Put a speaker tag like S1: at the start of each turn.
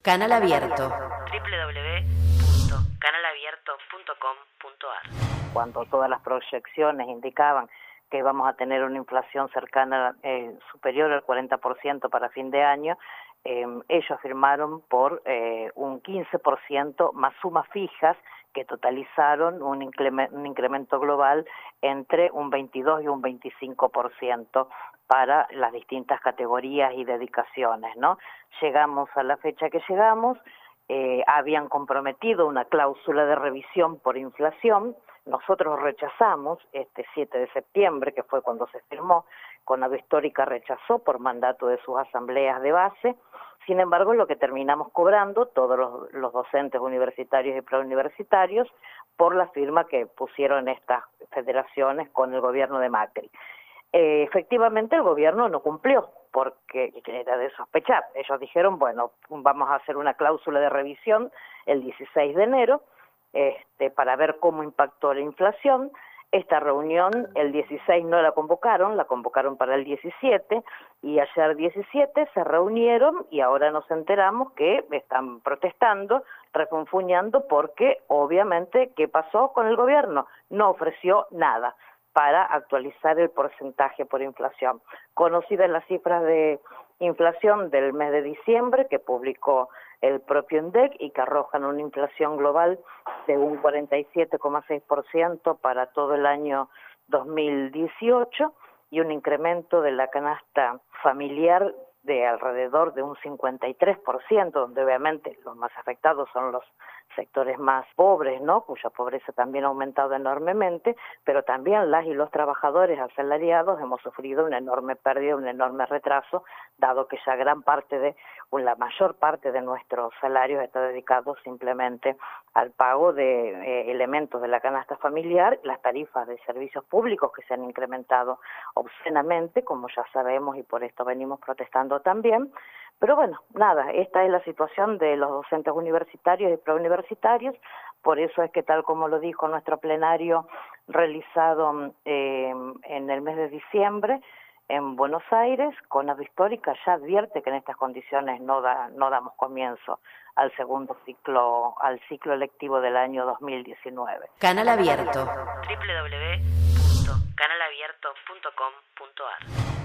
S1: Canal Abierto.
S2: www.canalabierto.com.ar. Cuando todas las proyecciones indicaban que íbamos a tener una inflación cercana, superior al 40% para fin de año, ellos firmaron por un 15% más sumas fijas que totalizaron un incremento global entre un 22 y un 25% para las distintas categorías y dedicaciones, ¿no? Llegamos a la fecha que llegamos, habían comprometido una cláusula de revisión por inflación. Nosotros rechazamos este 7 de septiembre, que fue cuando se firmó. Conado Histórica rechazó por mandato de sus asambleas de base. Sin embargo, lo que terminamos cobrando, todos los docentes universitarios y preuniversitarios, por la firma que pusieron estas federaciones con el gobierno de Macri. Efectivamente, el gobierno no cumplió, porque era de sospechar. Ellos dijeron, bueno, vamos a hacer una cláusula de revisión el 16 de enero, para ver cómo impactó la inflación. Esta reunión el 16 no la convocaron para el 17, y ayer 17 se reunieron y ahora nos enteramos que están protestando, refunfuñando, porque obviamente, ¿qué pasó con el gobierno? No ofreció nada para actualizar el porcentaje por inflación. Conocidas las cifras de inflación del mes de diciembre que publicó el propio INDEC y que arrojan una inflación global de un 47,6% para todo el año 2018 y un incremento de la canasta familiar de alrededor de un 53%, donde obviamente los más afectados son los sectores más pobres, ¿no?, cuya pobreza también ha aumentado enormemente, pero también las y los trabajadores asalariados hemos sufrido una enorme pérdida, un enorme retraso, dado que ya la mayor parte de nuestros salarios está dedicado simplemente al pago de elementos de la canasta familiar, las tarifas de servicios públicos que se han incrementado obscenamente, como ya sabemos, y por esto venimos protestando también. Pero bueno, nada, esta es la situación de los docentes universitarios y preuniversitarios. Por eso es que, tal como lo dijo nuestro plenario realizado en el mes de diciembre en Buenos Aires, Conado Histórica ya advierte que en estas condiciones no damos comienzo al segundo ciclo, al ciclo electivo del año 2019.
S1: Canal Abierto.
S3: www.canalabierto.com.ar